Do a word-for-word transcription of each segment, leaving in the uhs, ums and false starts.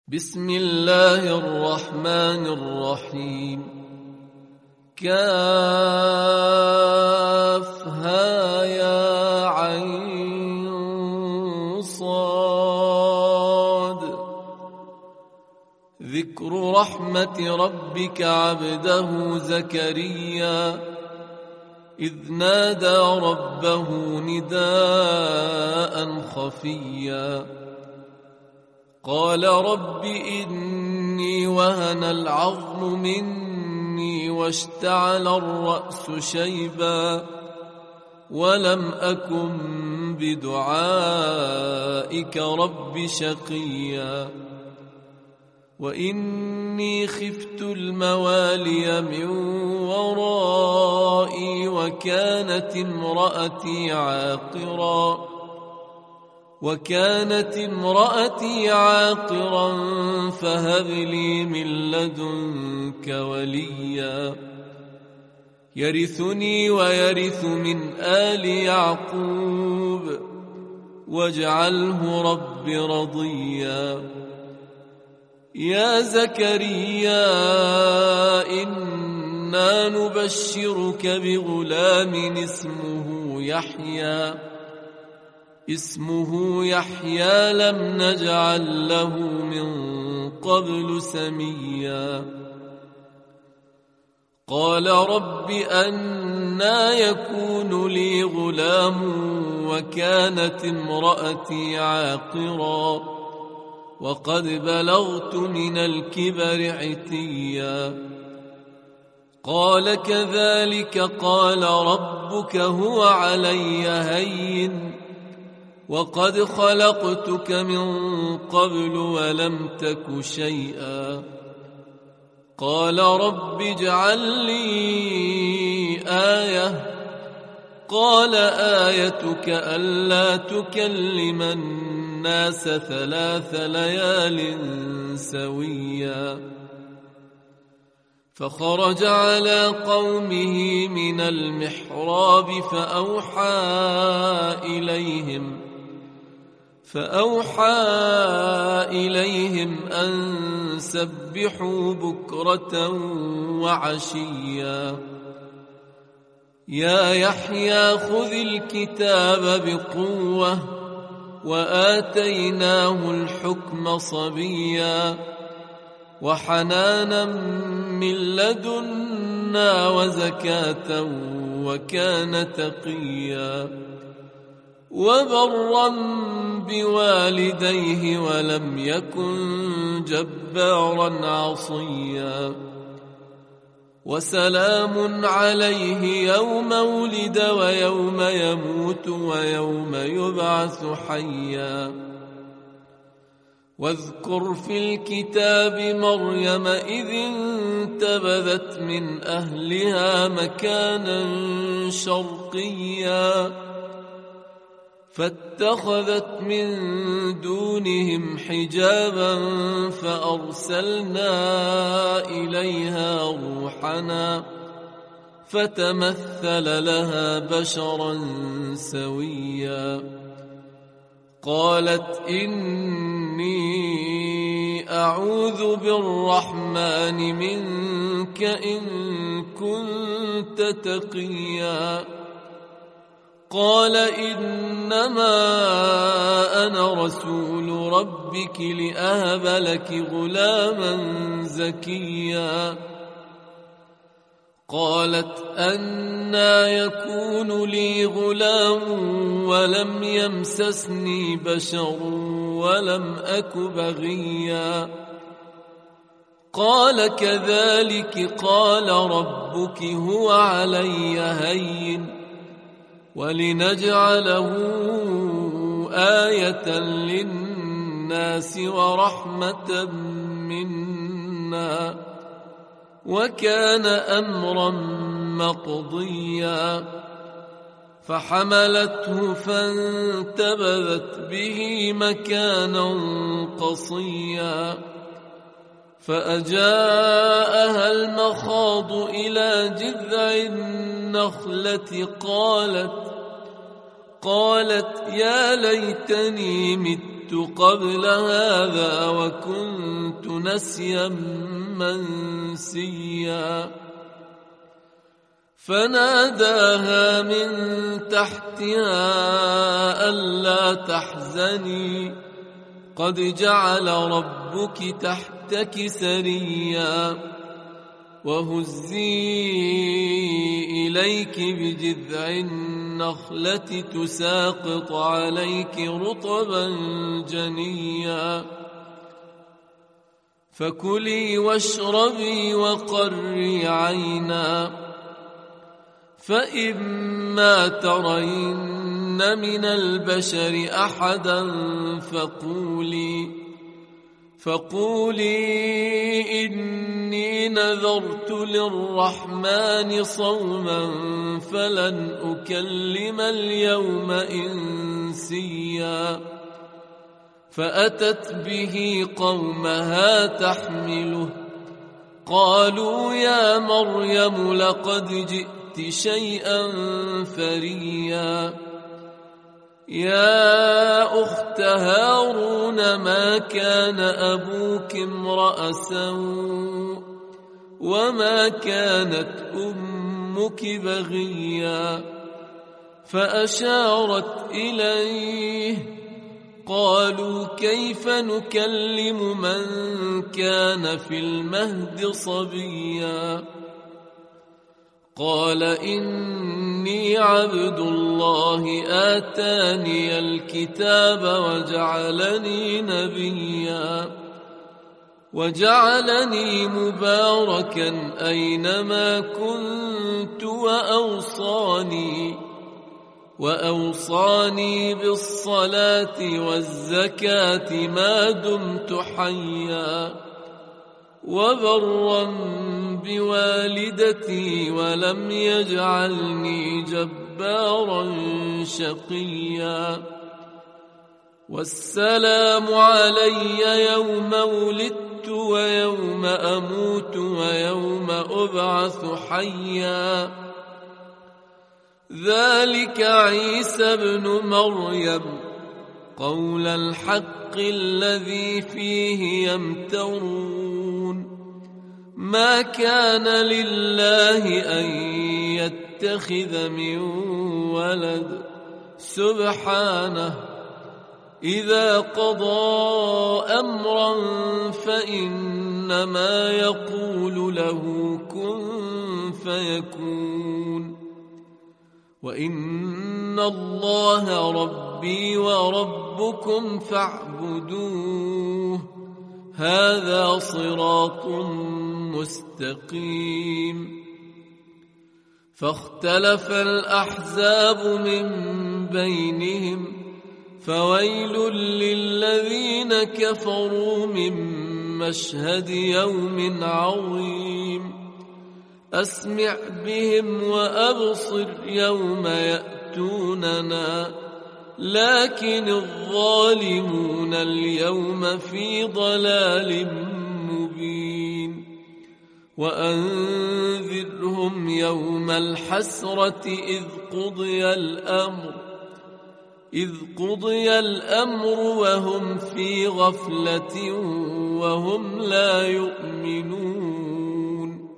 بسم الله الرحمن الرحيم. كافها يا عين صاد. ذكر رحمة ربك عبده زكريا إذ نادى ربه نداء خفيا قال رب إني وهن العظم مني واشتعل الرأس شيبا ولم أكن بدعائك رب شقيا وإني خفت الموالي من ورائي وكانت امرأتي عاقرا وكانت امرأتي عاقرا فهب لي من لدنك وليا يرثني ويرث من آل يعقوب واجعله رب رضيا. يا زكريا إنا نبشرك بغلام اسمه يحيى اسمه يحيى لم نجعل له من قبل سميا. قال رب أنى يكون لي غلام وكانت امرأتي عاقرا وقد بلغت من الكبر عتيا. قال كذلك قال ربك هو علي هين وقد خلقتك من قبل ولم تك شيئا. قال رب اجعل لي آية قال آيتك ألا تكلم الناس ثلاث ليال سويا. فخرج على قومه من المحراب فأوحى إليهم فأوحى إليهم أن سبحوا بكرة وعشيا. يا يحيى خذ الكتاب بقوة وآتيناه الحكم صبيا وحنانا من لدنا وزكاة وكان تقيا وبرا بوالديه ولم يكن جبارا عصيا. وسلام عليه يوم ولد ويوم يموت ويوم يبعث حيا. واذكر في الكتاب مريم إذ انتبذت من أهلها مكانا شرقيا فاتخذت من دونهم حجابا فأرسلنا إليها روحنا فتمثل لها بشرا سويا. قالت إني أعوذ بالرحمن منك إن كنت تقيا. قال إنما أنا رسول ربك لأهب لك غلاما زكيا. قالت أنى يكون لي غلام ولم يمسسني بشر ولم أك بغيا. قال كذلك قال ربك هو علي هين ولنجعله آية للناس ورحمة منا وكان أمرا مقضيا. فحملته فانتبذت به مكانا قصيا فأجاءها المخاض إلى جذع النخلة قالت قالت يا ليتني مت جئت قبل هذا وكنت نسيا منسيا. فناداها من تحتها ألا تحزني قد جعل ربك تحتك سريا وهزي إليك بجذع النخلة تساقط عليك رطبا جنيا فكلي واشربي وقري عينا فإما ترين من البشر أحدا فقولي فقولي إني نذرت للرحمن صوما فلن أكلم اليوم إنسيا. فأتت به قومها تحمله قالوا يا مريم لقد جئت شيئا فريا. يا أخت هارون ما كان أبوك امرأ سوء وما كانت أمك بغيا. فأشارت إليه قالوا كيف نكلم من كان في المهد صبيا. قال إني عبد الله آتاني الكتاب وجعلني نبيا وجعلني مباركا أينما كنت وأوصاني وأوصاني بالصلاة والزكاة ما دمت حيا وبرا بوالدتي ولم يجعلني جبارا شقيا. والسلام علي يوم ولدت ويوم أموت ويوم أبعث حيا. ذلك عيسى ابن مريم قول الحق الذي فيه يمترون. ما كان لله أن يتخذ من ولد سبحانه إذا قضى أمرا فإنما يقول له كن فيكون. وإن الله ربي وربكم فاعبدوه هذا صراط مستقيم. فاختلف الأحزاب من بينهم فويل للذين كفروا من مشهد يوم عظيم. أسمع بهم وأبصر يوم يأتوننا لكن الظالمون اليوم في ضلال مبين. وأنذرهم يوم الحسرة إذ قضي الأمر إذ قضي الأمر وهم في غفلة وهم لا يؤمنون.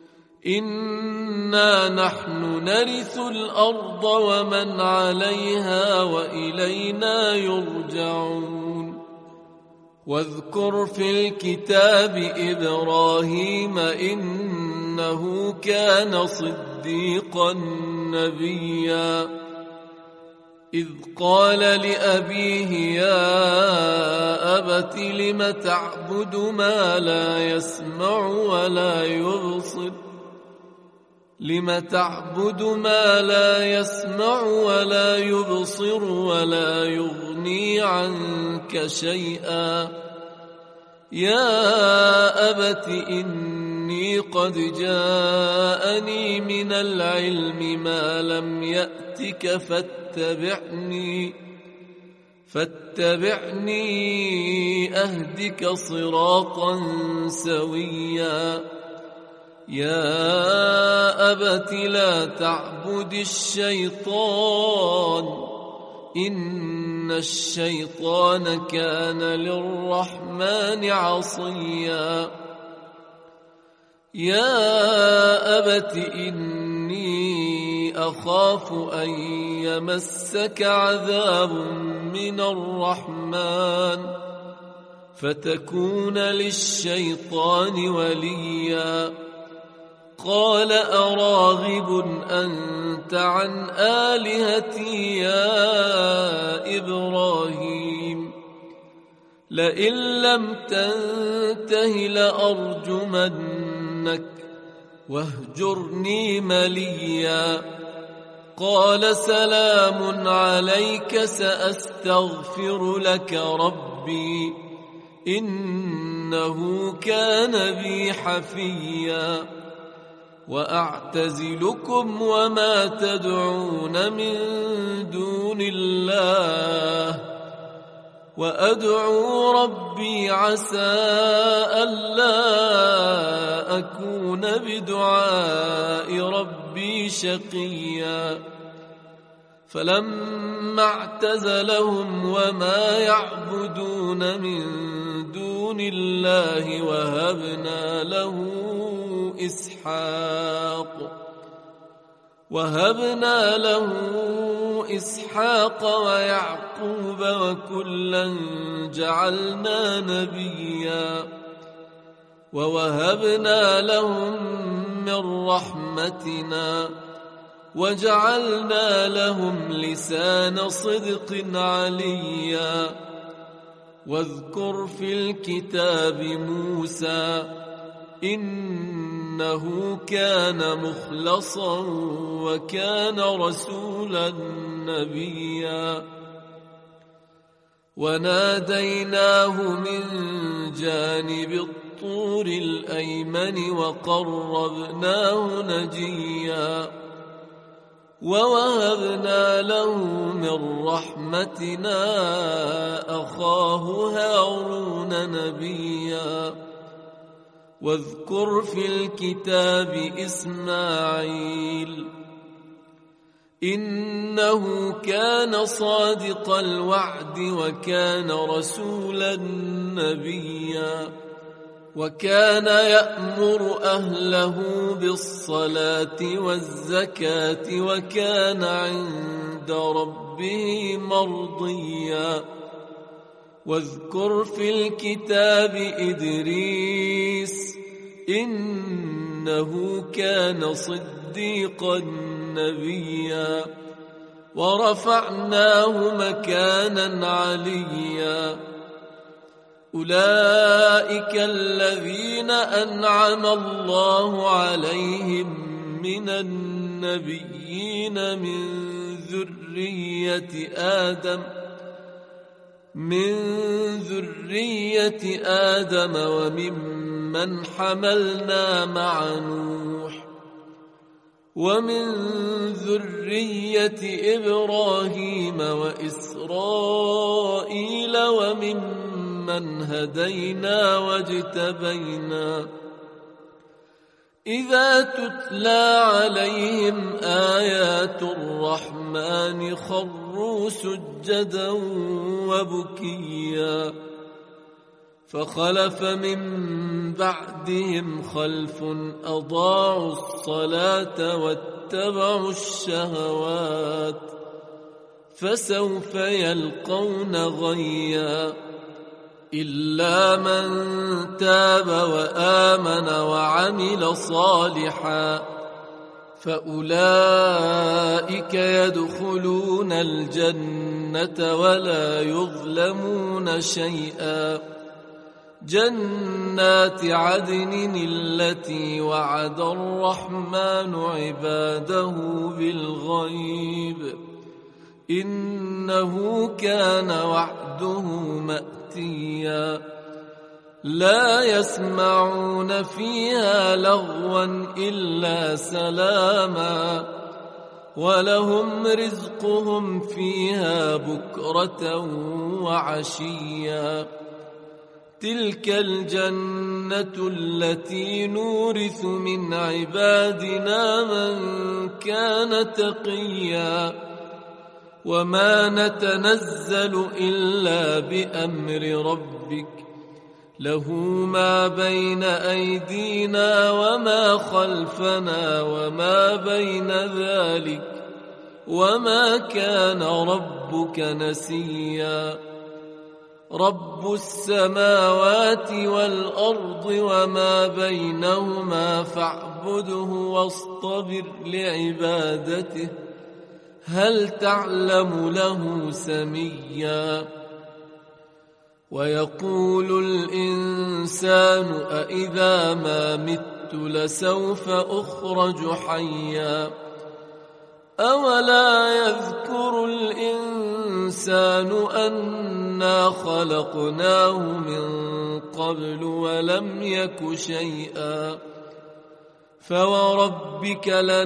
إنا نحن نرث الأرض ومن عليها وإلينا يرجعون. واذكر في الكتاب إبراهيم إنه كان صديقا نبيا. إذ قال لأبيه يا أبت لم تعبد ما لا يسمع ولا يبصر لم تعبد ما لا يسمع ولا يبصر ولا يغني عنك شيئا. يا أبت إني قد جاءني من العلم ما لم يأتك فاتبعني فاتبعني أهدك صراطا سويا. يا أبت لا تعبد الشيطان إن إن الشيطان كان للرحمن عصيا يا أبت إني أخاف أن يمسك عذاب من الرحمن فتكون للشيطان وليا قال أراغب أنت عن آلهتي يا إبراهيم لئن لم تنته لأرجمنك واهجرني مليا قال سلام عليك سأستغفر لك ربي إنه كان بي حفيا وأعتزلكم وما تدعون من دون الله وأدعو ربي عسى ألا أكون بدعاء ربي شقيا فلما اعتزلهم وما يعبدون من دون الله وهبنا له إسحاق وهبنا له إسحاق ويعقوب وكلا جعلنا نبيا ووهبنا لهم من رحمتنا وجعلنا لهم لسان صدق عليا واذكر في الكتاب موسى إنه كان مخلصا وكان رسولا نبيا وناديناه من جانب الطور الأيمن وقربناه نجيا ووهبنا له من رحمتنا أخاه هارون نبيا واذكر في الكتاب إسماعيل إنه كان صادق الوعد وكان رسولا نبيا وكان يأمر أهله بالصلاة والزكاة وكان عند ربه مرضيا واذكر في الكتاب إدريس إنه كان صديقا نبيا ورفعناه مكانا عليا أولئك الذين أنعم الله عليهم من النبيين من ذرية آدم من ذرية آدم وممن حملنا مع نوح ومن ذرية إبراهيم وإسرائيل وممن هدينا واجتبينا إذا تتلى عليهم آيات الرحمن خروا سجدا وبكيا فخلف من بعدهم خلف أضاعوا الصلاة واتبعوا الشهوات فسوف يلقون غيا إلا من تاب وآمن وعمل صالحا فأولئك يدخلون الجنة ولا يظلمون شيئا جنات عدن التي وعد الرحمن عباده بالغيب إنه كان وعده مأتيا لا يسمعون فيها لغوا إلا سلاما ولهم رزقهم فيها بكرة وعشيا تلك الجنة التي نورث من عبادنا من كان تقيا وما نتنزل إلا بأمر ربك له ما بين أيدينا وما خلفنا وما بين ذلك وما كان ربك نسيا رب السماوات والأرض وما بينهما فاعبده واصطبر لعبادته هل تعلم له سميا ويقول الإنسان أإذا ما مت لسوف أخرج حيا أولا يذكر الإنسان أنا خلقناه من قبل ولم يك شيئا فوربك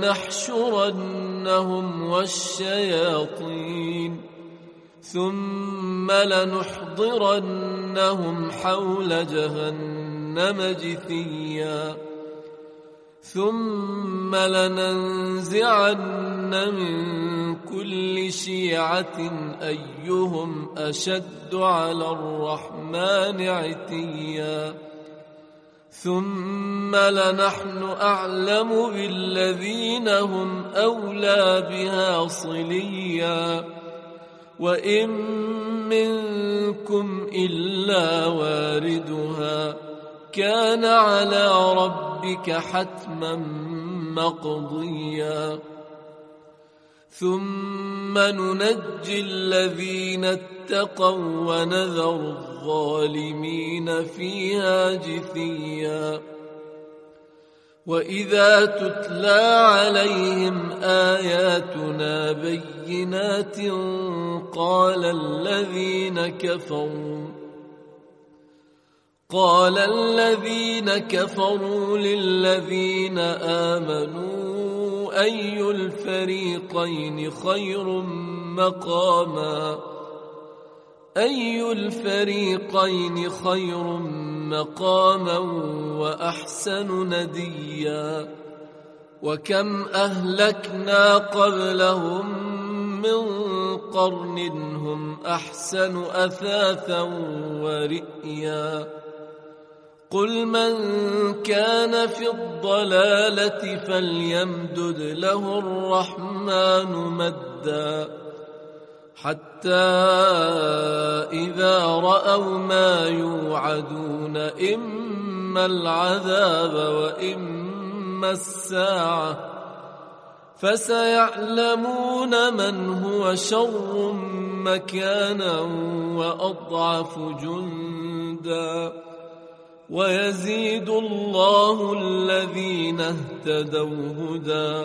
لنحشرنهم والشياطين ثم لنحضرنهم حول جهنم جثيا ثم لننزعن من كل شيعة أيهم أشد على الرحمن عتيا ثم لنحن أعلم بالذين هم أولى بها صليا وإن منكم إلا واردها كان على ربك حتما مقضيا ثم ننجي الذين اتقوا ونذر الظالمين فيها جثيا وإذا تتلى عليهم آياتنا بينات قال الذين كفروا قال الذين كفروا للذين آمنوا أي الفريقين خير مقاما أي الفريقين خير مقاما وأحسن نديا وكم أهلكنا قبلهم من قرن هم أحسن أثاثا ورئيا قل من كان في الضلالة فليمدد له الرحمن مدا حتى إذا رأوا ما يوعدون إما العذاب وإما الساعة فسيعلمون من هو شر مكانا وأضعف جندا ويزيد الله الذين اهتدوا هدى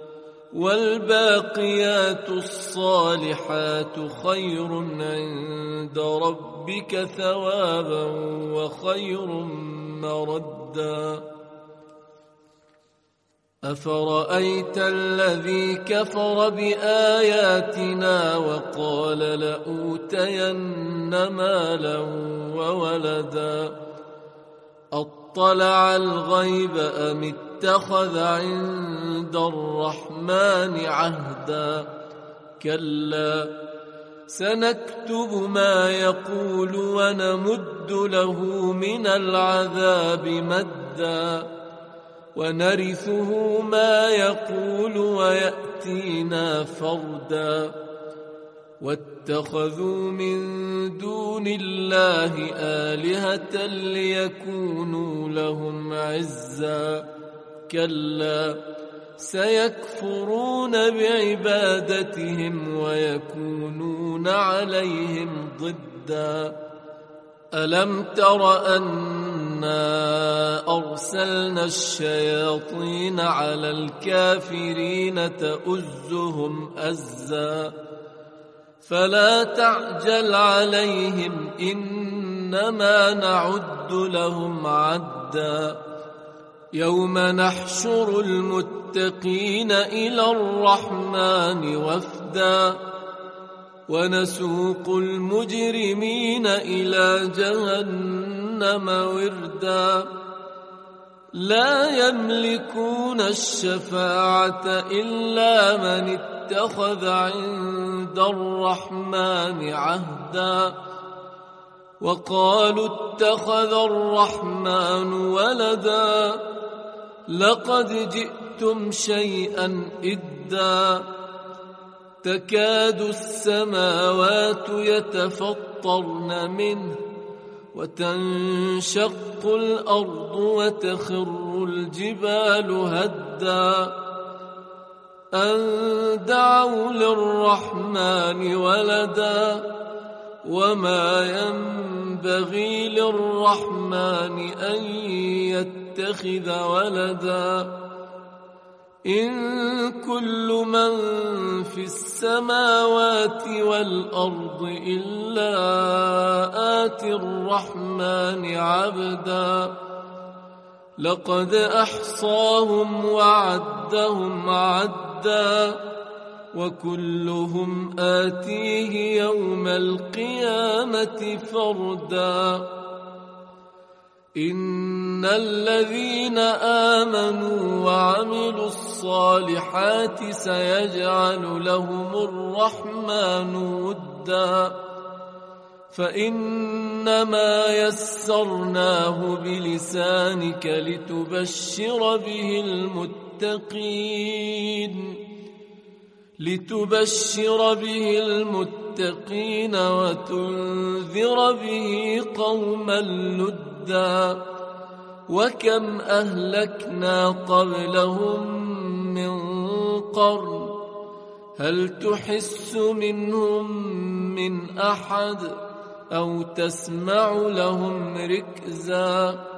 والباقيات الصالحات خير عند ربك ثوابا وخير مردا أفرأيت الذي كفر بآياتنا وقال لأوتين مالا وولدا أطلع الغيب أم اتخذ عند الرحمن عهدا كلا سنكتب ما يقول ونمد له من العذاب مدا ونرثه ما يقول ويأتينا فردا واتخذوا من دون الله آلهة ليكونوا لهم عزا كلا سيكفرون بعبادتهم ويكونون عليهم ضدا ألم تر أنا أرسلنا الشياطين على الكافرين تؤزهم أزا فلا تعجل عليهم إنما نعد لهم عدا يوم نحشر المتقين إلى الرحمن وفدا ونسوق المجرمين إلى جهنم وردا لا يملكون الشفاعة إلا من اتخذ عند الرحمن عهدا وقالوا اتخذ الرحمن ولدا لقد جئتم شيئا إدا تكاد السماوات يتفطرن منه وتنشق الأرض وتخر الجبال هدا أن دعوا للرحمن ولدا وما ينبغي للرحمن أن يتخذ ولدا إن كل من في السماوات والأرض إلا آتي الرحمن عبدا لقد أحصاهم وعدهم عدا وكلهم آتيه يوم القيامة فردا إن الذين آمنوا وعملوا الصالحات سيجعل لهم الرحمن ودا فإنما يسرناه بلسانك لتبشر به المتقين لتبشر به المتقين وتنذر به قوما لدا وكم أهلكنا قبلهم من قرن هل تحس منهم من أحد أو تسمع لهم ركزا